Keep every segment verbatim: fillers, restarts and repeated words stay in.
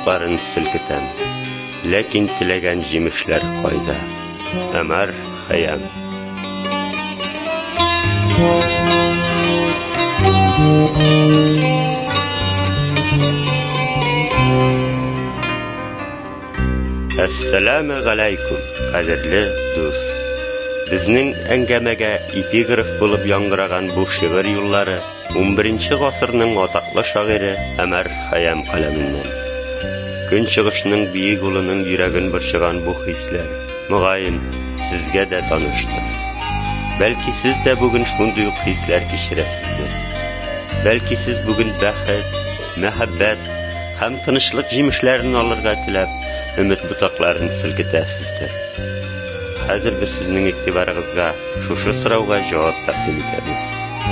ботакларын селкетәм. Ләкин теләгән җимешләр кайда? Омар Хәйям. Әссәламу галейкум, кадерле дус. Безнең әңгәмәгә эпиграф булып яңгыраган бу шигырь юллары унберенче гасырның атаклы шагыйре Омар Хәйям каләменнән. Көнчыгышның биек улының йөрәген борчыган бу хисләр, мөгаен, сезгә дә таныштыр. Бәлки сез дә бүген шундый ук хисләр кичерәсездер. Бәлки сез бүген бәхет, мәхәббәт һәм тынычлык җимешләрен алырга теләп, өмет ботакларын селкетәсездер. Хәзер без сезнең игътибарыгызга шушы сорауга җавап тәкъдим итәбез.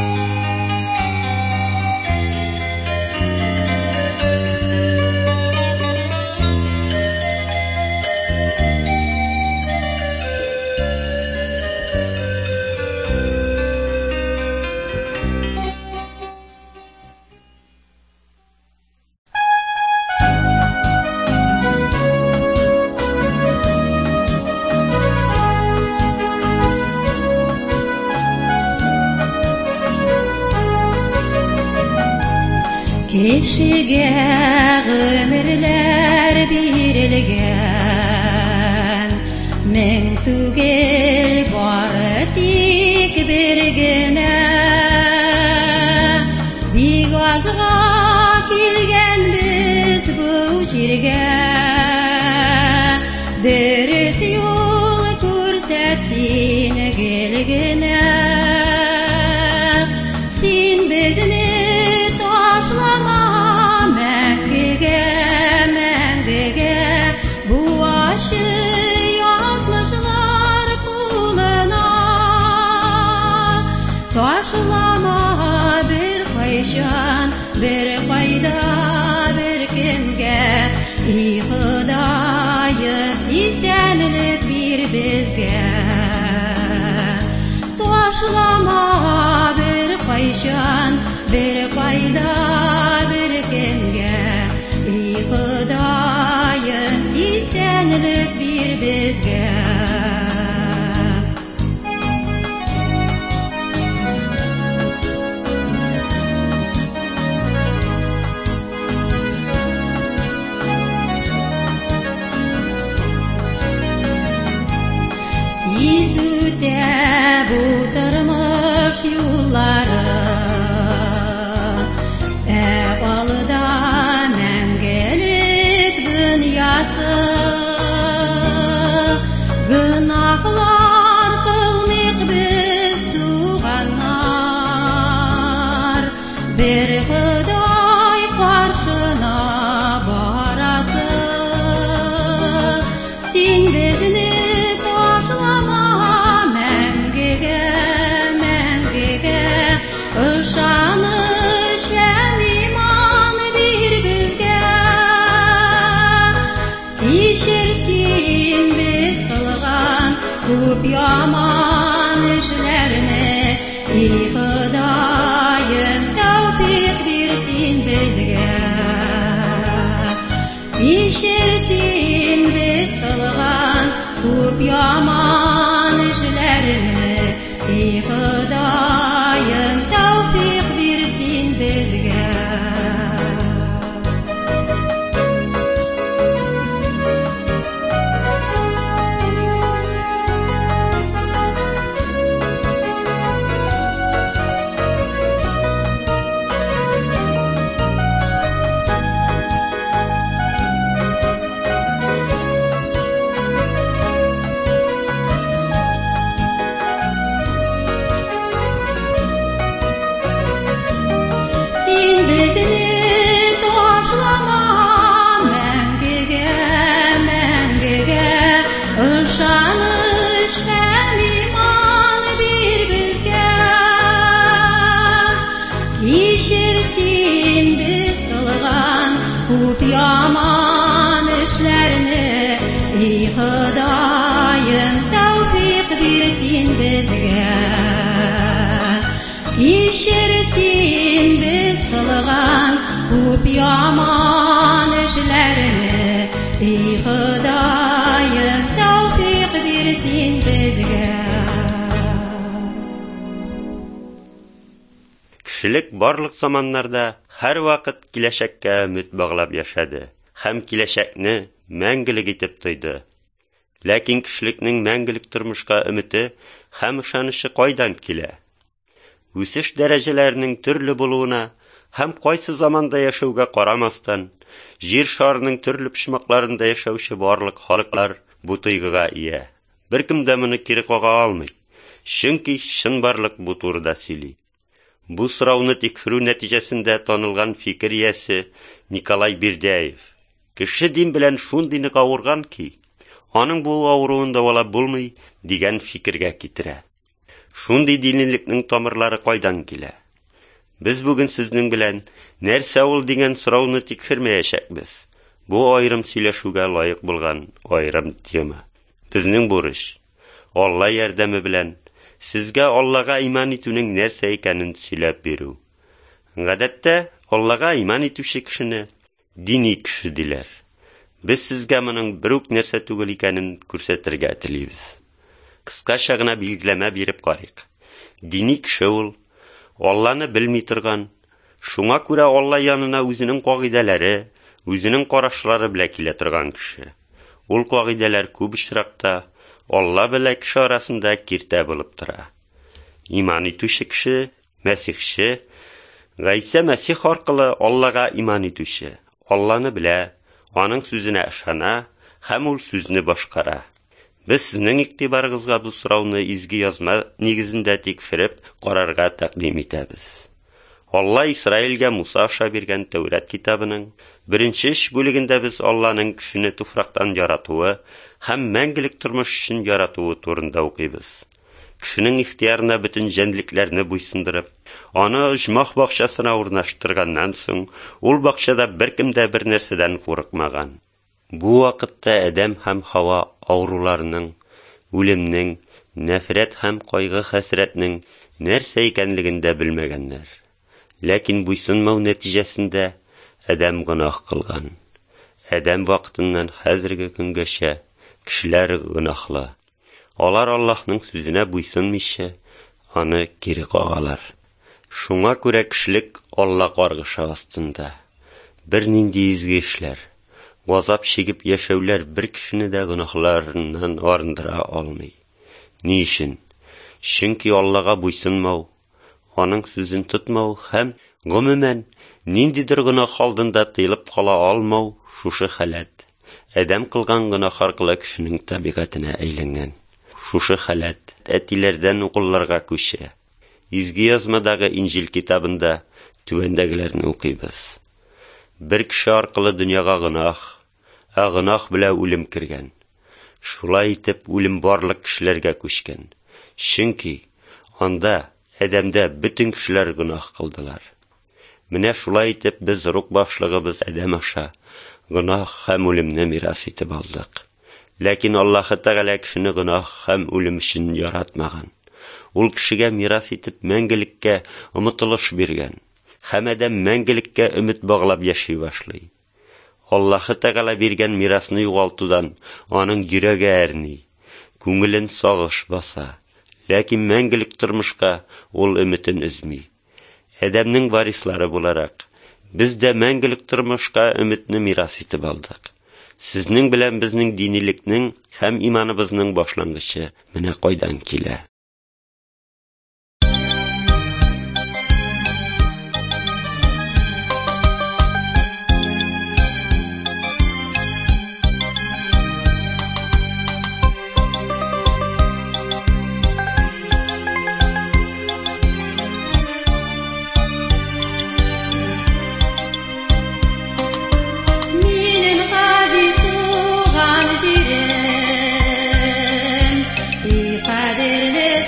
Кешегә гомерләр бирелгән, мең түгел бары тик бер генә. Бик азга килгәнбез бу җиргә, дөрес юл күрсәт син гел генә. Син безне bir kayda bir kimge, İyi Hüdayım isenlik bir bizge. Taşlama bir kayşan bir kayda bir kimge, İyi Hüdayım isenlik bir bizge. Bu tırmış yolları, hep alda mengelik dünyası. Günahlar kılmak biz tuğanlar, bir Hüday karşına barası. Sin bizni Күп яман эшләрне, İyi Хыдаем тәүфыйк бирсин безгә. Кичерсин без кылган күп яман эшләрне, İyi Хыдаем тәүфыйк бирсин безгә. Күп яман эшләрне, İyi Хыдаем тәүфыйк бирсин безгә. Кичерсин без кылган күп яман эшләрне, Худайым тәүфыйк бирсен безгә. Кешелек барлык заманнарда һәр вакыт киләчәккә өмет баглап яшәде һәм киләчәкне мәңгелек итеп тойды. Ләкин кешелекнең мәңгелек тормышка өмете һәм ышанышы кайдан килә? Үсеш дәрәҗәләренең төрле булуына һәм кайсы заманда яшәүгә карамастан, җир шарының төрле почмакларында яшәүче барлык халыклар бу тойгыга ия. Беркем дә моны кире кага алмый, чөнки чын барлык бу турыда сөйли. Бу сорауны тикшерү нәтиҗәсендә танылган фикер иясе Николай Бердяев. Кеше дин белән шундый нык авырган ки, аның бу авыруын давалап булмый дигән фикергә китерә. Шундый динлекнең тамырлары кайдан килә? Без бүген сезнең белән нәрсә ул дигән сорауны тикшермәячәкбез. Бу аерым сөйләшүгә лаек булган аерым тема. Безнең бурыч Алла ярдәме белән сезгә Аллага иман итүнең нәрсә икәнен сөйләп бирү. Гадәттә, Аллага иман итүче кешене дини кеше диләр. Без сезгә моның бер үк нәрсә түгел икәнен күрсәтергә телибез. Кыскача гына билгеләмә биреп карыйк. Дини кеше ул Алланы белми торган, шуңа күрә Алла янына үзенең кагыйдәләре, үзенең карашлары белән килә торган кеше. Ул кагыйдәләр күп очракта Алла белән кеше арасында киртә булып тора. Иман итүче кеше, Мәсихче, Гайса Мәсих аркылы Аллага иман итүче, Алланы белә, аның сүзенә ышана һәм ул сүзне башкара. Без сезнең игътибарыгызга бу сорауны изге язма нигезендә тикшереп карарга тәкъдим итәбез. Алла Исраилгә Муса аша биргән Тәүрат китабының беренче эш бүлегендә без Алланың кешене туфрактан яратуы һәм мәңгелек тормыш өчен яратуы турында укыйбыз. Кешенең ихтиярына бөтен җәнлекләрне буйсындырып, аны оҗмах бакчасына урнаштырганнан соң, ул бакчада беркем дә бер нәрсәдән курыкмаган. Бу вакытта Адәм һәм Хава авыруларының, үлемнең, нәфрәт һәм кайгы-хәсрәтнең нәрсә икәнлеген дә белмәгәннәр. Ләкин буйсынмау нәтиҗәсендә Адәм гынах кылган. Адәм вакытыннан хәзерге көнгәчә кешеләр гынахлы. Алар Аллаһның сүзенә буйсынмыйча, аны кире кагалар. Шуңа күрә кешелек Алла каргышы астында. Бер нинди изге эшләр, газап чигеп яшәүләр бер кешене дә гынахларыннан арындыра алмый. Ни өчен? Чөнки Аллага буйсынмау, аның сүзен тотмау һәм гомумән ниндидер гынах алдында тыелып кала алмау шушы халәт. Адәм кылган гынах аркылы кешенең табигатына әйләнгән. Шушы халәт әтиләрдән угылларга күчә. Изге язмадагы Инҗил китабында түбәндәгеләрне укыйбыз. Бер кеше аркылы дөньяга гынах, ә гынах белән үлем кергән. Шулай итеп үлем барлык кешеләргә күчкән. Чөнки анда Адәмдә бөтен кешеләр гынах кылдылар. Менә шулай итеп без рук башлыгыбыз Адәм аша гынах һәм үлемне мирас итеп алдык. Ләкин Аллаһ Тәгалә кешене гынах һәм үлем өчен яратмаган. Ул кешегә мирас итеп мәңгелеккә омтылыш биргән. Һәм Адәм мәңгелеккә өмет баглап яши башлый. Аллаһ Тәгалә биргән мирасны югалтудан аның йөрәге әрни, күңелен сагыш баса. Ләкин мәңгелек тормышка ул өметен өзми. Адәмнең варислары буларак, без дә мәңгелек тормышка өметне мирас итеп алдык. Сезнең белән безнең динилекнең һәм иманыбызның башлангычы менә кайдан килә. Kaderle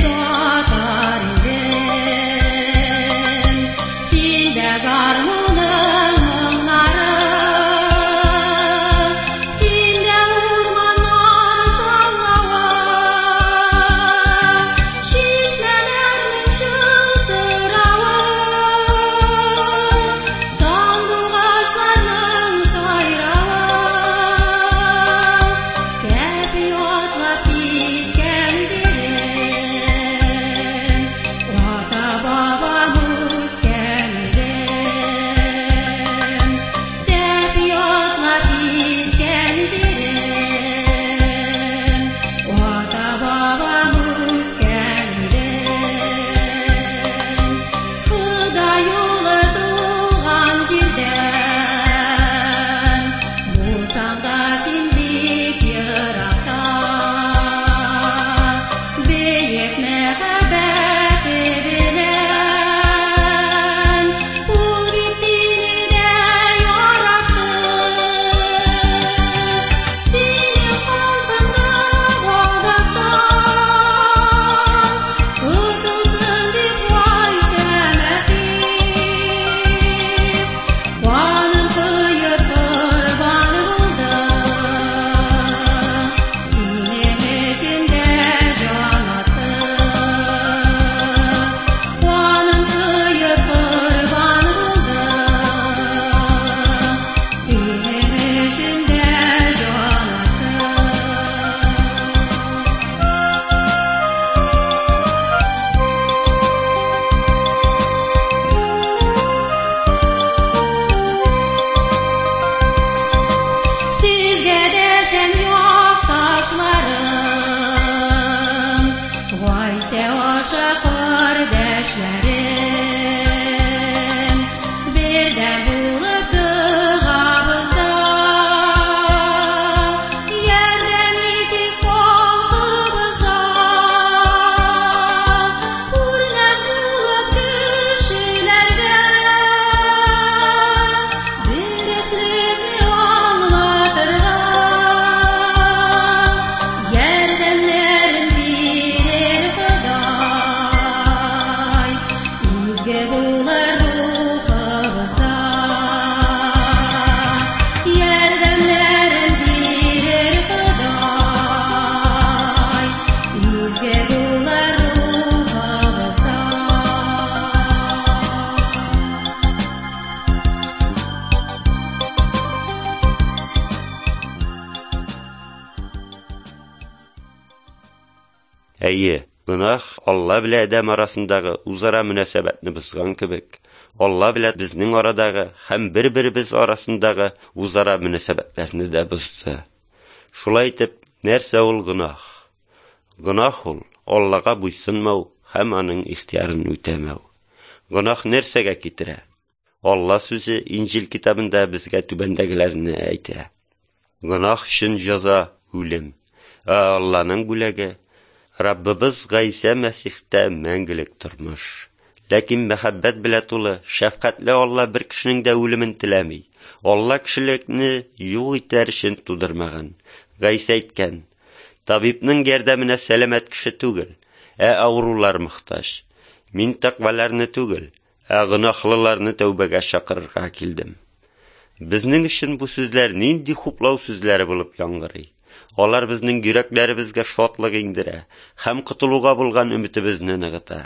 Әйе, гынах Алла белән адәм арасындагы үзара мөнәсәбәтне бозган кебек, Алла белән безнең арадагы һәм бер-беребез арасындагы үзара мөнәсәбәтләрне дә бозды. Шулай итеп, нәрсә ул гынах? Гынах ул Аллага буйсынмау һәм аның ихтиярын үтәмәү. Гынах нәрсәгә китерә? Алла сүзе Инҗил китабында безгә түбәндәгеләрне әйтә. Гынах өчен җәза үлем. Ә Алланың бүләге Раббыбыз Гайса Мәсихтә мәңгелек тормыш. Ләкин мәхәббәт белән тулы, шәфкатьле Алла бер кешенең дә үлемен теләми. Алла кешелекне юк итәр өчен тудырмаган. Гайса әйткән: "Табибның ярдәменә сәламәт кеше түгел, ә авырулар мохтаҗ. Мин тәкъваларны түгел, ә гынахлыларны тәүбәгә чакырырга килдем." Безнең өчен бу сүзләр нинди хуплау сүзләре булып яңгырый. Алар безнең йөрәкләребезгә шатлык иңдерә һәм котылуга булган өметебезне ныгыта.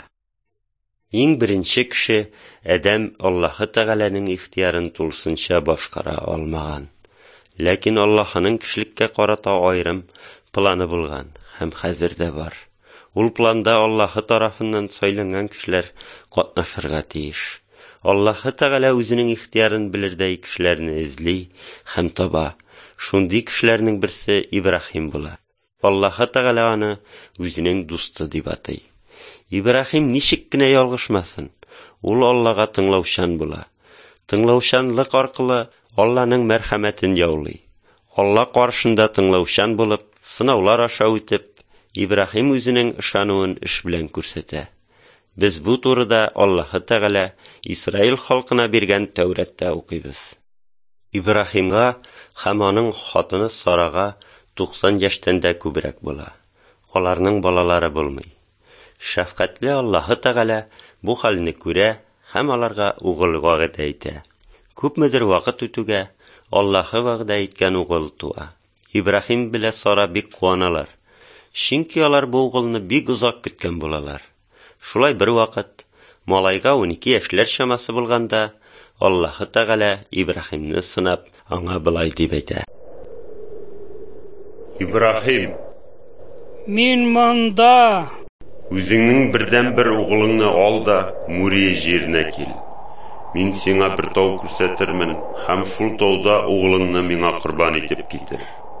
Иң беренче кеше Адәм Аллаһы Тәгаләнең ихтиярын тулысынча башкара алмаган. Ләкин Аллаһның кешелеккә карата аерым планы булган һәм хәзер дә бар. Ул планда Аллаһы тарафыннан сайланган кешеләр катнашырга тиеш. Аллаһы Тәгалә үзенең ихтиярын белердәй кешеләрне эзли һәм таба. Шундый кешеләрнең берсе Ибраһим була. Аллаһы Тәгалә аны үзенең дусты дип атый. Ибраһим ничек кенә ялгышмасын, ул Аллага тыңлаучан була. Тыңлаучанлык аркылы Алланың мәрхәмәтен яулый. Алла каршында тыңлаучан булып, сынаулар аша үтеп, Ибраһим үзенең ышануын эш белән күрсәтә. Без бу турыда Аллаһы Тәгалә Исраил халкына биргән Тәүрәттә укыйбыз. Ибраһимга һәм аның хатыны Сарага туксан яшьтән дә күбрәк була. Аларның балалары булмый. Шәфкатьле Аллаһы Тәгалә бу хәлне күрә һәм аларга угыл вәгъдә итә. Күпмедер вакыт үтүгә Аллаһы вәгъдә иткән угыл туа. Ибраһим белән Сара бик куаналар. Чөнки алар бу угылны бик озак көткән булалар. Шулай бер вакыт малайга унике яшьләр чамасы булганда Аллаһы Тәгалә Ибраһимне сынап, аңа былай дип әйтә: "Ибраһим, мин монда. Үзеңнең бердән бер угылыңны ал да Мурия җиренә кил. Мин сиңа бер тау күрсәтермен һәм шул тауда угылыңны миңа курбан итеп китер."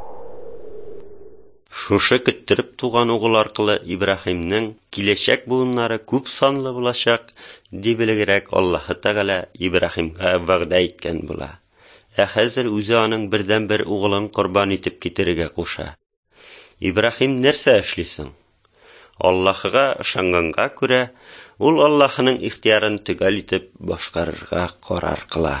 Шушы көттереп туган угыл аркылы Ибраһимнең киләчәк буыннары күп санлы булачак дип белгерәк Аллаһы Тәгалә Ибраһимга вәгъдә иткән була. Ә хәзер үзе аның бердән бер угылын курбан итеп китерергә куша. Ибраһим нәрсә эшлисең? Аллаһыга ышанганга күрә, ул Аллаһның ихтиярын төгәл итеп башкарырга карар кыла.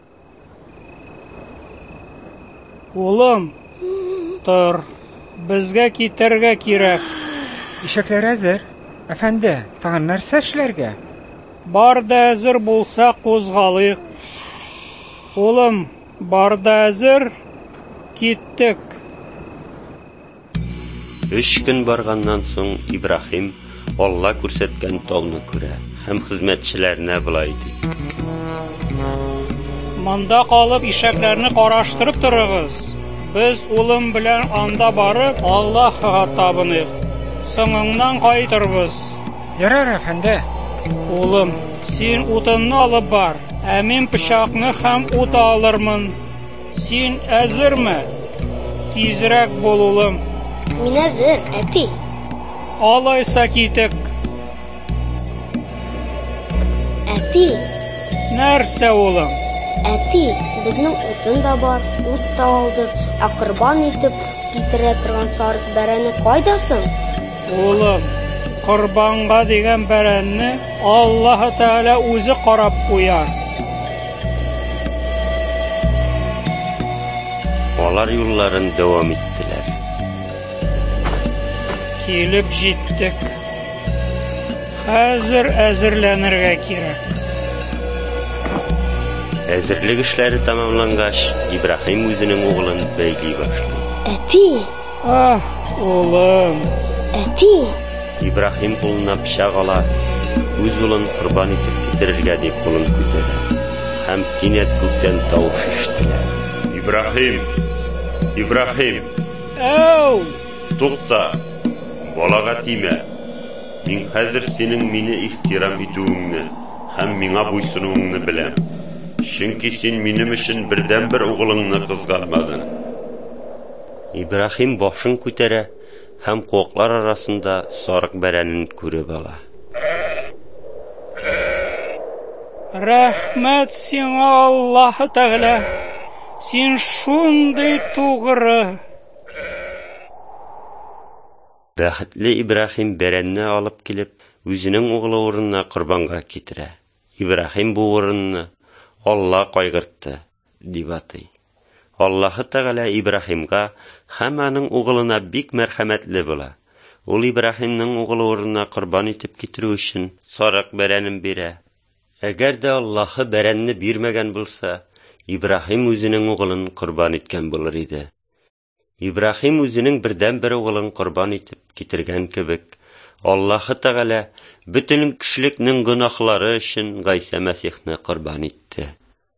Улым, тор. Безгә китәргә кирәк. Ишәкләр әзер. Әфәнде, тагын нәрсә эшләргә? Бар да әзер булса кузгалыйк. Улым, бар да әзер. Киттек. Өч көн барганнан соң Ибраһим Алла күрсәткән тауны күрә һәм хезмәтчеләренә булай ди: "Монда калып ишәкләрне караштырып торыгыз. Без улым белән анда барып Аллаһка табыныйк. Соңыңнан кайтырбыз." Ярар, әфәнде. Улым, син утынны алып бар, ә мин пычакны һәм ут алырмын. Син әзерме? Тизрәк бул, улым. Мин әзер, әти. Алайса китек. Әти, Нәрсә, улым? әти, безнең утын да бар, ут та алдык, ә курбан итеп китерә торган сарык бәрәне кайда соң? Улым, курбанга дигән бәрәнне Аллаһы Тәгалә үзе карап куяр. Алар юлларын дәвам иттеләр. Килеп җиттек. Хәзер әзерләнергә кирәк. Әзерлек эшләре тамамлангач, Ибраһим үзенең угылын бәйли башлый. Әти, Ах, улым. әти, Ибраһим кулына пычак ала, үз улын курбан итеп китерергә дип кулын күтәрә. Һәм кинәт күктән тавыш ишетелә: "Ибраһим! Ибраһим! Әү! Тукта! Балага тимә!" Мин хәзер синең мине ихтирам итүеңне һәм миңа буйсынуыңны беләм. Чөнки син минем өчен бердән бер угылыңны кызганмадың. Ибраһим башын күтәрә һәм куаклар арасында сарык бәрәнен күреп ала. Рәхмәт сиңа, Аллаһ Тәгалә. Син шундый тугры. Бәхетле Ибраһим бәрәнне алып килеп, үзенең угылы урынына корбанга китерә. Ибраһим бу урынны Алла кайгыртты дип атый. Аллаһ Тәгалә Ибраһимга һәм аның угылына бик мәрхәмәтле була. Ул Ибраһимның угылы урынына корбан итеп китерү өчен сарык бәрәнен бирә. Әгәр дә Аллаһ бәрәнне бирмәгән булса, Ибраһим үзенең угылын корбан иткән булыр иде. Ибраһим үзенең бердән бер угылын корбан итеп китергән кебек, Аллаһ Тәгалә бөтен кешелекнең гөнаһлары өчен Гайса Мәсихне корбан итте.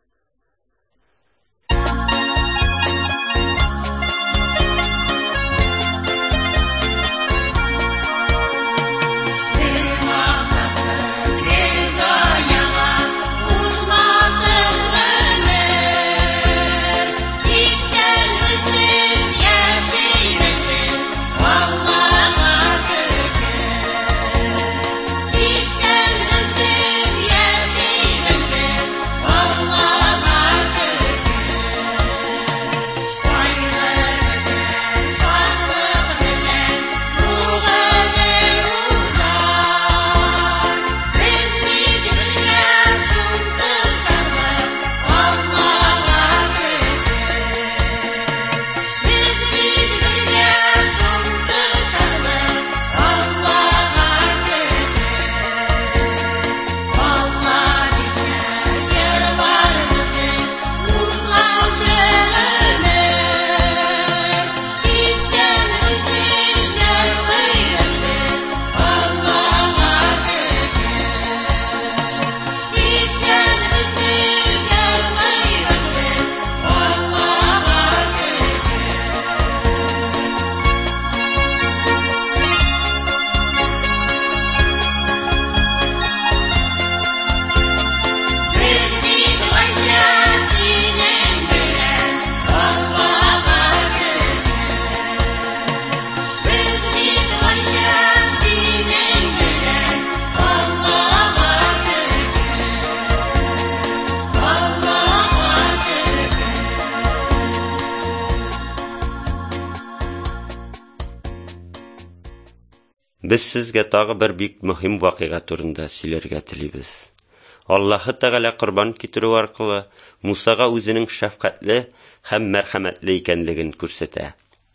Без сезгә тагы бер бик мөһим вакыйга турында сөйләргә телибез. Аллаһ Тәгалә корбан китерү аркылы Мусага үзенең шәфкатьле һәм мәрхәмәтле икәнлеген күрсәтә.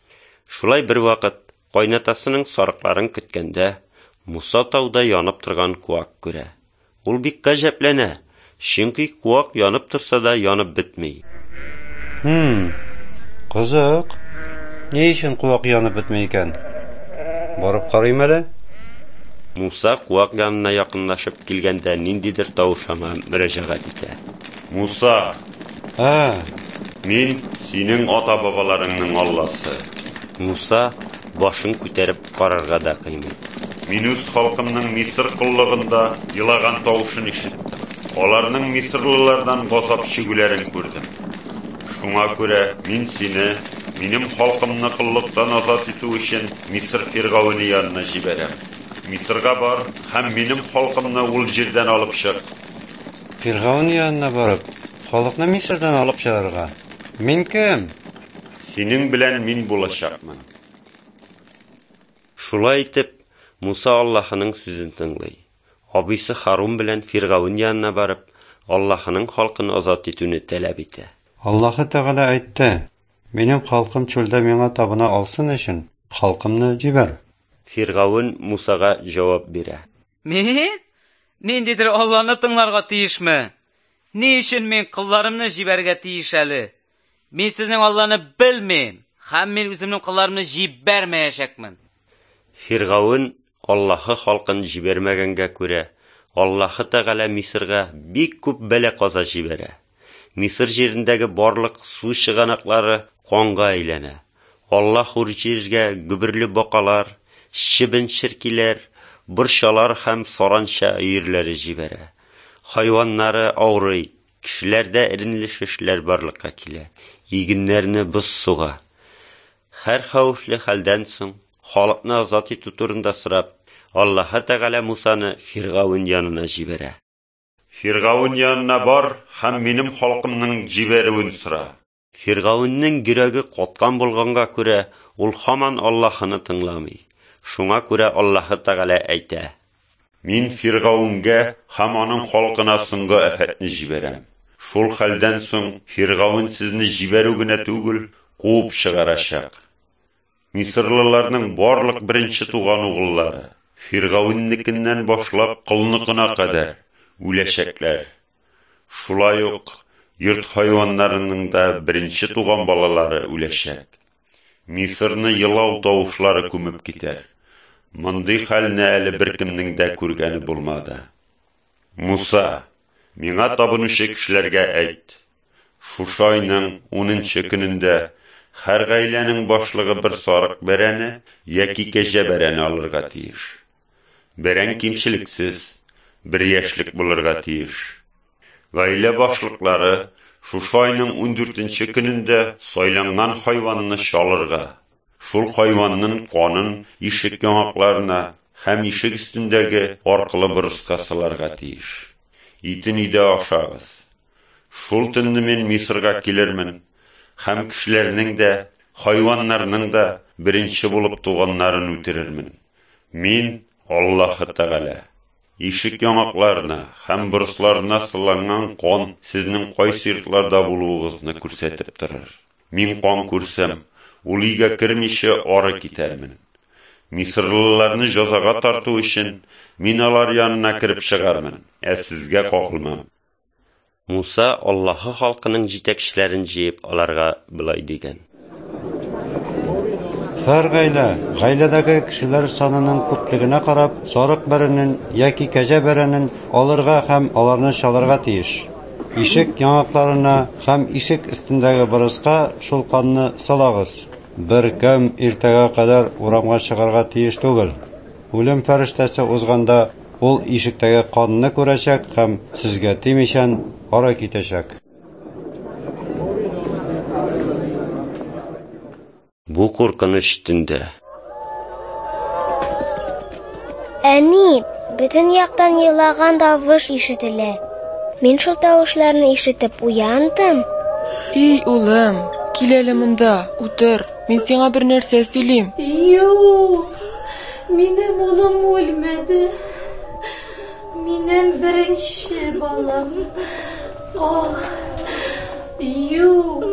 Шулай бер вакыт кайнатасының сарыкларын көткәндә, Муса тауда янып торган куак күрә. Ул бик гаҗәпләнә, чөнки куак янып торса да янып бетми. Хм, кызык. Ни өчен куак янып бетмәй икән? Барып карыйм әле. Муса куак янына якынлашып килгәндә ниндидер тавышына мөрәҗәгать итә. Муса, А, мин синең ата-бабаларыңның Алласы. Муса башын күтәреп карарга да кыймый. Мин үз халкымның Мисыр куллыгында елаган тавышын ишеттем. Аларның Мисырлылардан газап чигүләрен күрдем. Шуңа күрә мин сине, минем халкымны куллыктан азат итү өчен Мисыр фиргауны янына җибәрәм. Мисырга бар һәм минем халкымны ул җирдән алып чык. Фиргаун янына барып, халыкны Мисырдан алып чыгарга. Мин кем? Синең белән мин булачакмын. Шулай итеп, Муса Аллаһының сүзен тыңлый. Абыйсы Харун белән Фиргаун янына барып, Аллаһының халкын азат итүне таләп итә. Аллаһ Тәгалә әйтте: "Минем халкым чөлдә миңа табына алсын өчен, халкымны җибәр." Фиргаун Мусага җавап бирә. Мин? Ниндидер Алланы тыңларга тиешме? Ни өчен мин кылларымны җибәргә тиеш әле? Мин сезнең Алланы белмим, һәм мин үземнең кылларымны җибәрмәячәкмен. Фиргаун Аллаһы халкын җибәрмәгәнгә күрә, Аллаһ Тәгалә Мисырга бик күп бәла-каза җибәрә. Мисыр җирендәге барлык су чыганаклары канга әйләнә. Аллаһ ур җиргә гөберле бакалар, чебен-черкиләр, борчалар һәм саранча өерләре җибәрә. Хайваннары авырый, кешеләрдә иренле шешләр барлыкка килә, игеннәрне боз суга. Һәр хәвефле хәлдән соң, халыкны азат итү турында сорап, Аллаһ Тәгалә Мусаны Фиргавун янына җибәрә. Фиргавун янына бар һәм минем халкымның җибәрүен сора. Фиргавунның йөрәге каткан булганга күрә, ул һаман Аллаһны тыңламый. Шуңа күрә Аллаһ Тәгалә әйтә: Мин Фиргавунга һәм аның халкына соңгы афәтне җибәрәм. Шул хәлдән соң Фиргавун сезне җибәрү генә түгел, куып чыгарачак. Мисырлыларның барлык беренче туган угыллары Фиргавунныкыннан башлап кылныкына кадәр үләчәкләр. Шулай ук йорт хайваннарының да беренче туган балалары үләчәк. Мисырны елау тавышлары күмеп китәр. Мондый хәлне әле беркемнең дә күргәне булмады. Муса, миңа табынучы кешеләргә әйт. Шушы айның унынчы көнендә һәр гаиләнең башлыгы бер сарык бәрәне яки кәҗә бәрәне алырга тиеш. Бәрән кимчелексез, бер яшьлек булырга тиеш. Гаилә башлыклары шушы айның ундүртенче көнендә сайланган хайванны чалырга. Шул хайванның канын ишек яңакларына һәм ишек өстендәге аркылы борыска салырга тиеш. Итен өйдә ашагыз. Шул төнне мин Мисырга килермен һәм кешеләрнең дә, хайваннарның да беренче булып туганнарын үтерермен. Мин Аллаһ Тәгалә. Ишек яңакларына һәм борысларына сыланган кан сезнең кайсы йортларда булуыгызны күрсәтеп торыр. Мин кан күрсәм, ул өйгә кермичә ары китәрмен. Мисырлыларны җәзага тарту өчен мин алар янына кирип чыгармын, ә сезгә кагылмам. Муса Аллаһы халкының җитәкчеләрен җыеп аларга булай дигән: Һәр гаилә, гаиләдәге кешеләр санының күплегенә карап, сарык бәрәнен яки кәҗә бәрәнен алырга һәм аларны чалырга тиеш. Ишек яңакларына һәм ишек өстендәге борыска шул канны салагыз. Бер кем иртәгә кадәр урамга чыгарга тиеш түгел. Үлем фәрештәсе узганда, ул ишектәге канны күрәчәк һәм сезгә тимичән ара китәчәк. Бу куркыныч төндә. Әни, бөтен яктан елаган тавыш ишетелә. Мин шул тавышларны ишетеп уяндым. Эй, улым, кил әле монда, утыр. Мин сиңа бер нәрсә сөйлим. Юк, минем улым үлмәде. Минем беренче балам. Ах, юк,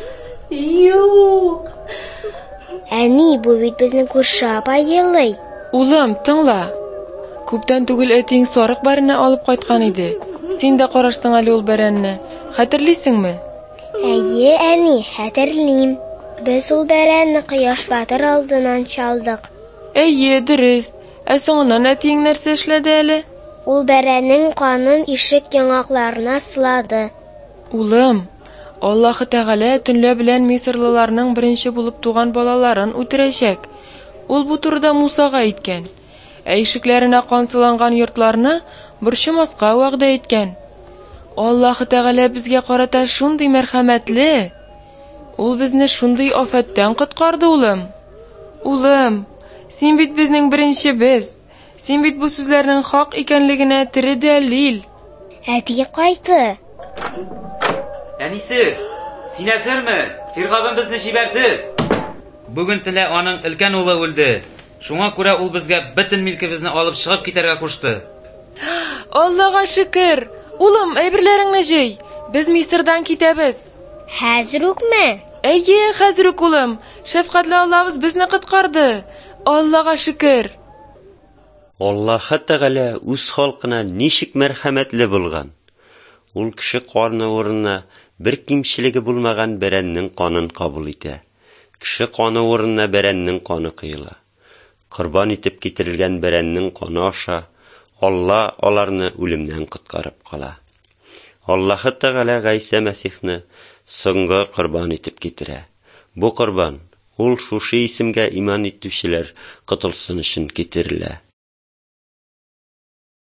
юк. Әни, бу бит безнең күрше апай елый. Улым, тыңла. Күптән түгел әтиң сарык бәрәнне алып кайткан иде. Син дә караштың әле ул бәрәнне. Хәтерлисеңме? Әйе, әни, хәтерлим. Без ул бәрәнне кояш батыр алдынан чалдык. Әйе, дөрес. Ә соңыннан әтиң нәрсә эшләде әле? Ул бәрәннең канын ишек яңакларына сылады. Улым, Аллаһ Тәгалә төнлә белән Мисырлыларның беренче булып туган балаларын үтерәчәк. Ул бу турыда Мусага әйткән. Ә ишекләренә кансыланган йортларны борчымаска вәгъдә иткән. Аллаһ Тәгалә безгә карата шундый мәрхәмәтле. Ул безне шундый афәттән коткарды, улым. Улым, син бит безнең беренчебез. Син бит бу сүзләрнең хак икәнлегенә тере дәлил. Әти кайты. Әнисе, син әзерме? Фиргавун безне җибәрде. Бүген төнлә аның өлкән улы үлде. Шуңа күрә ул безгә бөтен милкебезне алып чыгып китәргә кушты. Аллаһка шөкер. Улым, әйберләреңне җый. Без Мисырдан китәбез. Хәзер үкме? Әйе, хәзер үк, улым. Шәфкатьле Аллабыз безне коткарды. Аллаһка шөкер. Аллаһ Тәгалә үз халкына ничек мәрхәмәтле булган. Ул кеше каны урынына бер кимчелеге булмаган бәрәннең канын кабул итә. Кеше каны урынына бәрәннең каны кыйла. Корбан итеп китерелгән бәрәннең каны аша Алла аларны үлемнән коткарып кала. Аллаһ Тәгалә Гайса Мәсихне соңгы корбан итеп китерә. Бу корбан ул шушы исемгә иман итүчеләр котылсын өчен китерелә.